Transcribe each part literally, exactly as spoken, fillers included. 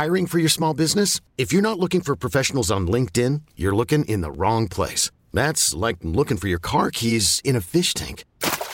Hiring for your small business? If you're not looking for professionals on LinkedIn, you're looking in the wrong place. That's like looking for your car keys in a fish tank.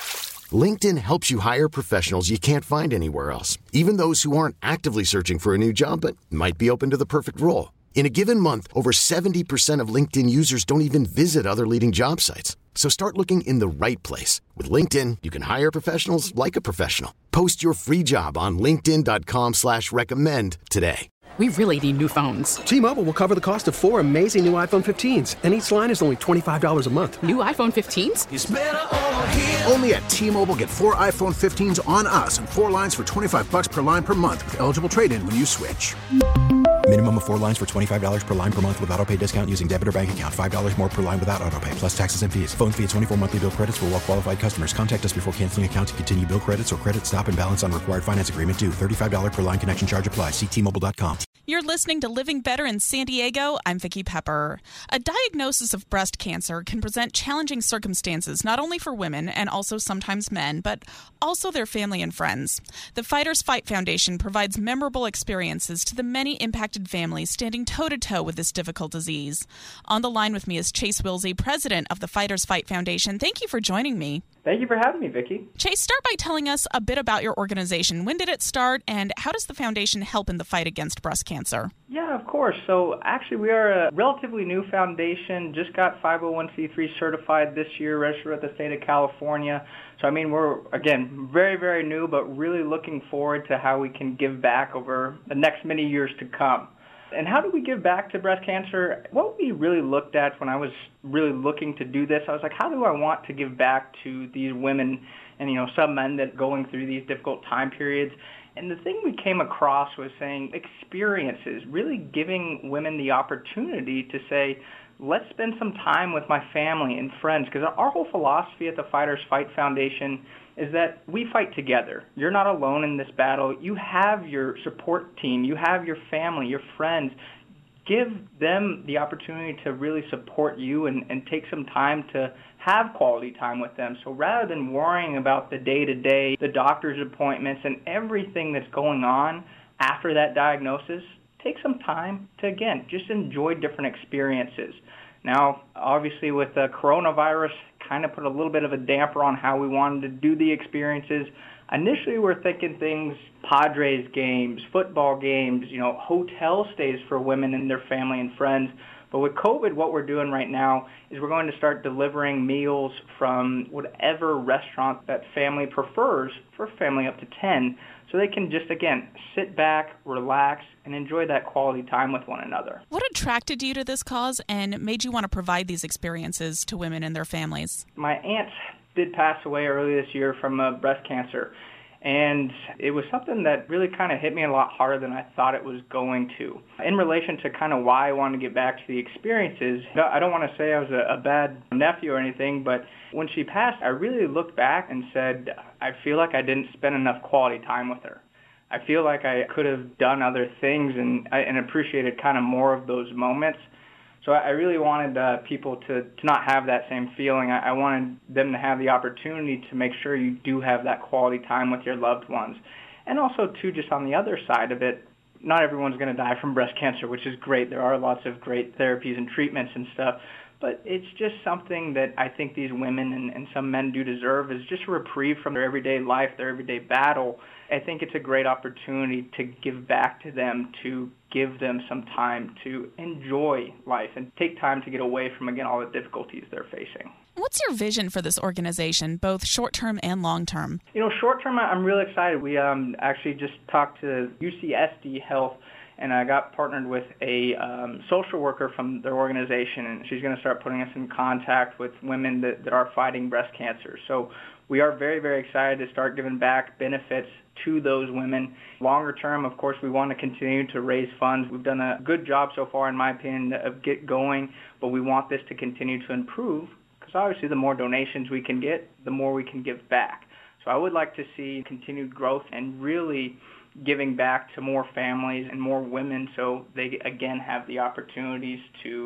LinkedIn helps you hire professionals you can't find anywhere else, even those who aren't actively searching for a new job but might be open to the perfect role. In a given month, over seventy percent of LinkedIn users don't even visit other leading job sites. So start looking in the right place. With LinkedIn, you can hire professionals like a professional. Post your free job on linkedin.com slash recommend today. We really need new phones. T-Mobile will cover the cost of four amazing new iPhone fifteens, and each line is only twenty-five dollars a month. New iPhone fifteens? It's better over here. Only at T-Mobile, get four iPhone fifteens on us and four lines for twenty-five dollars per line per month with eligible trade-in when you switch. Minimum of four lines for twenty-five dollars per line per month with autopay discount using debit or bank account. five dollars more per line without autopay, plus taxes and fees. Phone fee at twenty-four monthly bill credits for well-qualified customers. Contact us before canceling account to continue bill credits or credit stop and balance on required finance agreement due. thirty-five dollars per line connection charge applies. See T Mobile dot com. You're listening to Living Better in San Diego. I'm Vicki Pepper. A diagnosis of breast cancer can present challenging circumstances, not only for women and also sometimes men, but also their family and friends. The Fighters Fight Foundation provides memorable experiences to the many impacted families standing toe-to-toe with this difficult disease. On the line with me is Chase Wilsey, president of the Fighters Fight Foundation. Thank you for joining me. Thank you for having me, Vicki. Chase, start by telling us a bit about your organization. When did it start, and how does the foundation help in the fight against breast cancer? Yeah, of course. So actually, we are a relatively new foundation, just got five oh one c three certified this year, registered with the state of California. So, I mean, we're, again, very, very new, but really looking forward to how we can give back over the next many years to come. And how do we give back to breast cancer? What we really looked at when I was really looking to do this, I was like, how do I want to give back to these women and, you know, some men that going through these difficult time periods? And the thing we came across was saying experiences, really giving women the opportunity to say, let's spend some time with my family and friends, because our whole philosophy at the Fighters Fight Foundation is that we fight together. You're not alone in this battle. You have your support team. You have your family, your friends. Give them the opportunity to really support you and, and take some time to have quality time with them. So rather than worrying about the day-to-day, the doctor's appointments, and everything that's going on after that diagnosis, take some time to, again, just enjoy different experiences. Now, obviously, with the coronavirus, kind of put a little bit of a damper on how we wanted to do the experiences. Initially, we're thinking things, Padres games, football games, you know, hotel stays for women and their family and friends. But with COVID, what we're doing right now is we're going to start delivering meals from whatever restaurant that family prefers for family up to ten. So they can just, again, sit back, relax, and enjoy that quality time with one another. What attracted you to this cause and made you want to provide these experiences to women and their families? My aunt did pass away early this year from uh, breast cancer. And it was something that really kind of hit me a lot harder than I thought it was going to. In relation to kind of why I wanted to get back to the experiences, I don't want to say I was a, a bad nephew or anything, but when she passed, I really looked back and said, I feel like I didn't spend enough quality time with her. I feel like I could have done other things and, and appreciated kind of more of those moments. So I really wanted uh, people to, to not have that same feeling. I, I wanted them to have the opportunity to make sure you do have that quality time with your loved ones. And also, too, just on the other side of it, not everyone's going to die from breast cancer, which is great. There are lots of great therapies and treatments and stuff. But it's just something that I think these women and, and some men do deserve, is just a reprieve from their everyday life, their everyday battle. I think it's a great opportunity to give back to them, to give them some time to enjoy life and take time to get away from, again, all the difficulties they're facing. What's your vision for this organization, both short-term and long-term? You know, short-term, I'm really excited. We um, actually just talked to U C S D Health, and I got partnered with a um, social worker from their organization, and she's going to start putting us in contact with women that, that are fighting breast cancer. So we are very, very excited to start giving back benefits to those women. Longer term, of course, we want to continue to raise funds. We've done a good job so far, in my opinion, of get going, but we want this to continue to improve, because obviously the more donations we can get, the more we can give back. So I would like to see continued growth and really giving back to more families and more women, so they, again, have the opportunities to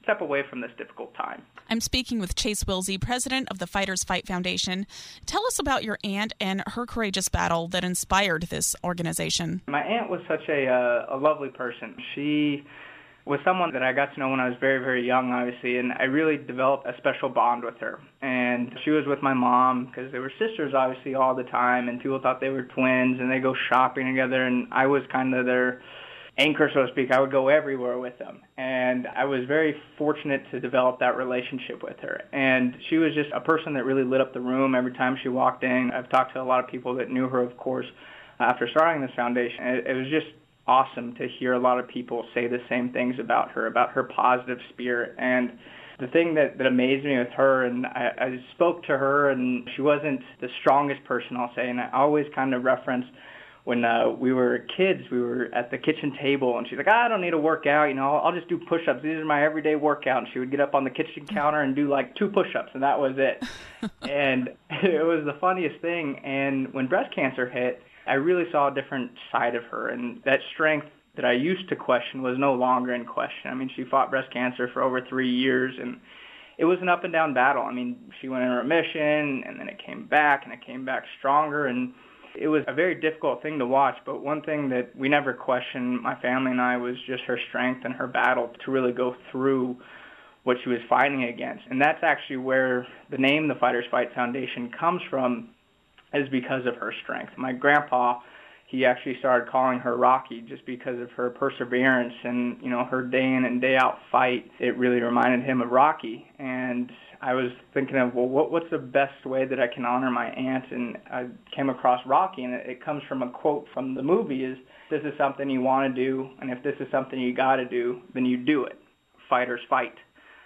step away from this difficult time. I'm speaking with Chase Wilsey, president of the Fighters Fight Foundation. Tell us about your aunt and her courageous battle that inspired this organization. My aunt was such a, uh, a lovely person. She was someone that I got to know when I was very, very young, obviously, and I really developed a special bond with her. And she was with my mom because they were sisters, obviously, all the time, and people thought they were twins, and they go shopping together, and I was kind of their anchor, so to speak. I would go everywhere with them, and I was very fortunate to develop that relationship with her. And she was just a person that really lit up the room every time she walked in. I've talked to a lot of people that knew her, of course, after starting this foundation. It, it was just awesome to hear a lot of people say the same things about her, about her positive spirit. And the thing that, that amazed me with her, and I, I spoke to her, and she wasn't the strongest person, I'll say, and I always kind of reference when uh, we were kids, we were at the kitchen table, and she's like, I don't need to work out, you know, I'll, I'll just do push-ups. These are my everyday workout. And she would get up on the kitchen counter and do like two push-ups, and that was it. And it was the funniest thing. And when breast cancer hit, I really saw a different side of her, and that strength that I used to question was no longer in question. I mean, she fought breast cancer for over three years, and it was an up and down battle. I mean, she went in remission, and then it came back, and it came back stronger, and it was a very difficult thing to watch. But one thing that we never questioned, my family and I, was just her strength and her battle to really go through what she was fighting against. And that's actually where the name the Fighters Fight Foundation comes from, is because of her strength. My grandpa, he actually started calling her Rocky just because of her perseverance and, you know, her day in and day out fight. It really reminded him of Rocky. And I was thinking of, well, what, what's the best way that I can honor my aunt? And I came across Rocky, and it, it comes from a quote from the movie is, this is something you want to do, and if this is something you got to do, then you do it. Fighters fight.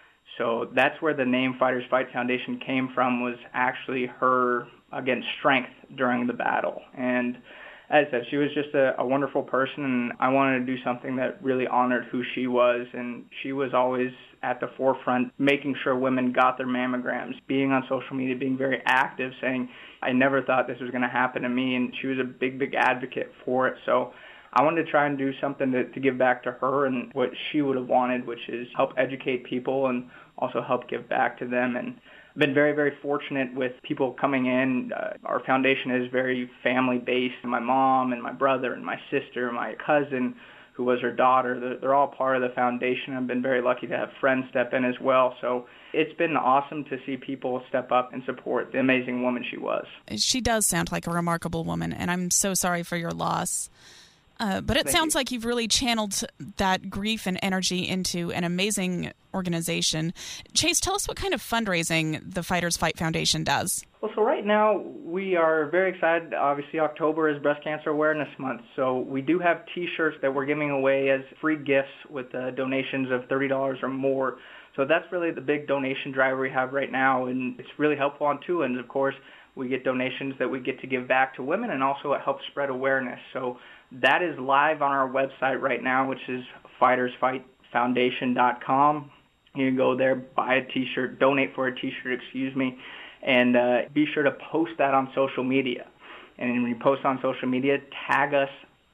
So that's where the name Fighters Fight Foundation came from, was actually her, again, strength during the battle. And as I said, she was just a, a wonderful person, and I wanted to do something that really honored who she was. And she was always at the forefront, making sure women got their mammograms, being on social media, being very active, saying, I never thought this was going to happen to me. And she was a big, big advocate for it. So I wanted to try and do something to, to give back to her and what she would have wanted, which is help educate people and also help give back to them. And I've been very, very fortunate with people coming in. Uh, our foundation is very family-based. My mom and my brother and my sister, my cousin, who was her daughter, they're, they're all part of the foundation. I've been very lucky to have friends step in as well. So it's been awesome to see people step up and support the amazing woman she was. She does sound like a remarkable woman, and I'm so sorry for your loss. Uh, but it Thank sounds you. like you've really channeled that grief and energy into an amazing organization. Chase, tell us what kind of fundraising the Fighters Fight Foundation does. Well, so right now we are very excited. Obviously, October is Breast Cancer Awareness Month, so we do have T-shirts that we're giving away as free gifts with uh, donations of thirty dollars or more. So that's really the big donation driver we have right now, and it's really helpful on two ends. Of course, we get donations that we get to give back to women, and also it helps spread awareness. So that is live on our website right now, which is fighters fight foundation dot com. You can go there, buy a T-shirt, donate for a T-shirt, excuse me, and uh, be sure to post that on social media. And when you post on social media, tag us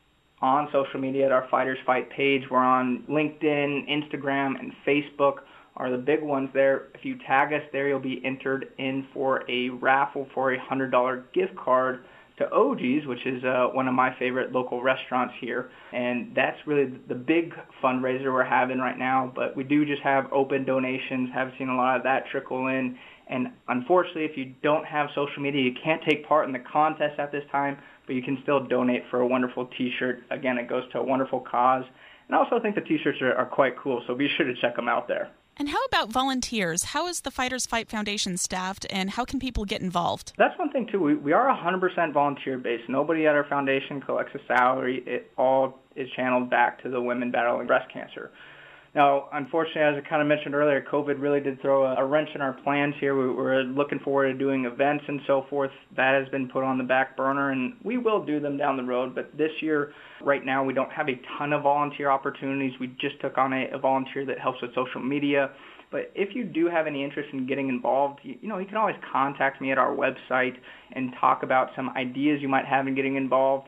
on social media at our Fighters Fight page. We're on LinkedIn, Instagram, and Facebook are the big ones there. If you tag us there, you'll be entered in for a raffle for a one hundred dollars gift card to O G's, which is uh, one of my favorite local restaurants here. And that's really the big fundraiser we're having right now. But we do just have open donations, have seen a lot of that trickle in. And unfortunately, if you don't have social media, you can't take part in the contest at this time, but you can still donate for a wonderful T-shirt. Again, it goes to a wonderful cause. And I also think the T-shirts are, are quite cool, so be sure to check them out there. And how about volunteers? How is the Fighters Fight Foundation staffed, and how can people get involved? That's one thing, too. We, we are one hundred percent volunteer-based. Nobody at our foundation collects a salary. It all is channeled back to the women battling breast cancer. Now, unfortunately, as I kind of mentioned earlier, COVID really did throw a, a wrench in our plans here. We were looking forward to doing events and so forth. That has been put on the back burner, and we will do them down the road. But this year, right now, we don't have a ton of volunteer opportunities. We just took on a, a volunteer that helps with social media. But if you do have any interest in getting involved, you, you know, you can always contact me at our website and talk about some ideas you might have in getting involved.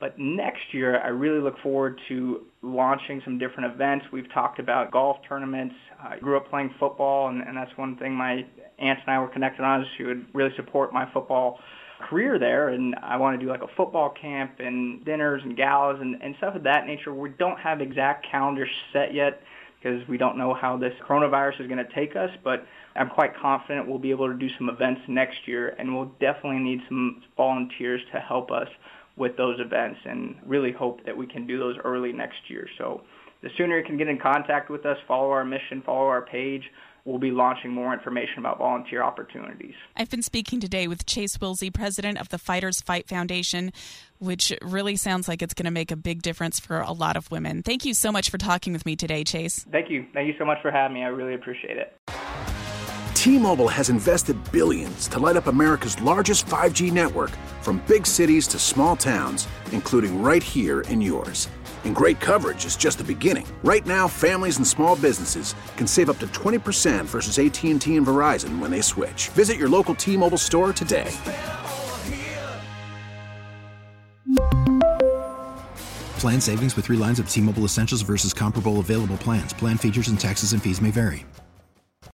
But next year, I really look forward to launching some different events. We've talked about golf tournaments. I grew up playing football, and, and that's one thing my aunt and I were connected on, is she would really support my football career there, and I want to do like a football camp and dinners and galas and, and stuff of that nature. We don't have exact calendars set yet because we don't know how this coronavirus is going to take us, but I'm quite confident we'll be able to do some events next year, and we'll definitely need some volunteers to help us with those events, and really hope that we can do those early next year. So the sooner you can get in contact with us, follow our mission, follow our page, we'll be launching more information about volunteer opportunities. I've been speaking today with Chase Wilsey, president of the Fighters Fight Foundation, which really sounds like it's going to make a big difference for a lot of women. Thank you so much for talking with me today, Chase. Thank you. Thank you so much for having me. I really appreciate it. T-Mobile has invested billions to light up America's largest five G network, from big cities to small towns, including right here in yours. And great coverage is just the beginning. Right now, families and small businesses can save up to twenty percent versus A T and T and Verizon when they switch. Visit your local T-Mobile store today. Plan savings with three lines of T-Mobile Essentials versus comparable available plans. Plan features and taxes and fees may vary.